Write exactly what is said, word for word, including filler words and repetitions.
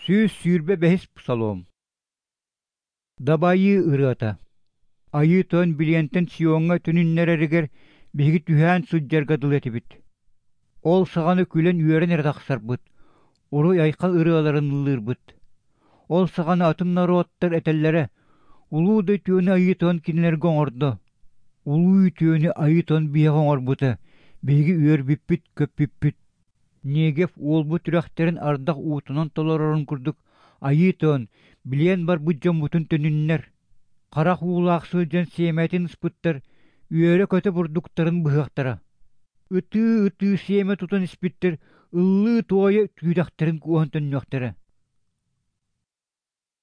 Сүүс сүүрбе бэхис пусалом. Дабайы ырыата. Айы тон билиентен сионга түнүннереригер биги түһән суджарга дылетибит. Ол сағаны күлен үйерен эратақсарбыт. Уруй айқал ырыаларын ылырбыт. Ол сағаны атымнары оттар этеллere. Улуудай түйөні айы тон кинелерге оңордо. Улуу түйөні айы тон бия оңорбыты. Биги үйер биппит көп биппит. Негев уолбу түрәхтерин ардақ уутунан толорорун курдук. Айы тон билиен бар бұджан бутун төнүннер. Қарақ уулақсы жан семетин спыттар. Үйері көті бурдуктарын бұхақтара. Ыты-ыты семе тутан испиттер. Ыллы туайы түйдәхтерин куан төннөқтері.